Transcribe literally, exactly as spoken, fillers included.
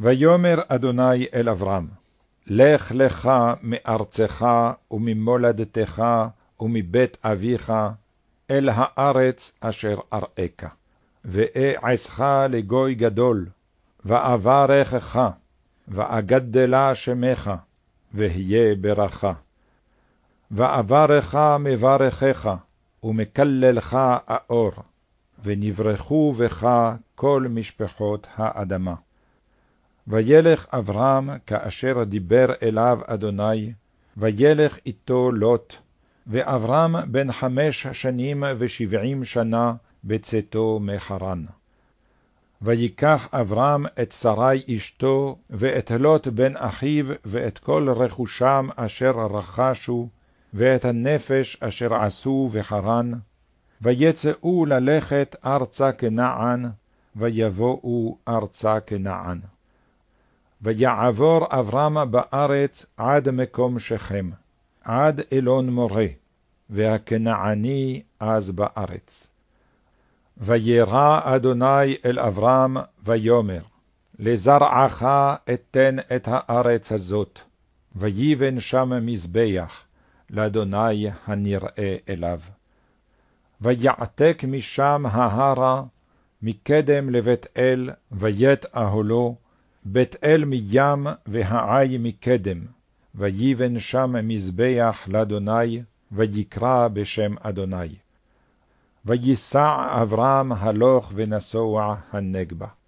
ויאמר אדוני אל אברהם, לך לך מארצך וממולדתך ומבית אביך, אל הארץ אשר אראך, ואעשך לגוי גדול, ואברכך, ואגדלה שמך, והיה ברכה. ואברך מברכך, ומקללך אאור, ונברכו בך כל משפחות האדמה. וילך אברהם כאשר דיבר אליו אדוני, וילך איתו לוט, ואברהם בן חמש שנים ושבעים שנה בצאתו מחרן. ויקח אברהם את שרי אשתו, ואת לוט בן אחיו, ואת כל רכושם אשר רכשו, ואת הנפש אשר עשו בחרן, ויצאו ללכת ארצה כנען, ויבואו ארצה כנען. ויעבור אברהם בארץ עד מקום שכם, עד אלון מורה, והכנעני אז בארץ. וירא אדוני אל אברהם ויאמר, לזרעך אתן את הארץ הזאת, ויבן שם מזבח, לאדוני הנראה אליו. ויעתק משם ההרה, מקדם לבית אל, וית אהלו, בית אל מים והעי מקדם, ויבן שם מזבח לאדוני, ויקרא בשם אדוני. ויסע אברהם הלוך ונסוע הנגבה.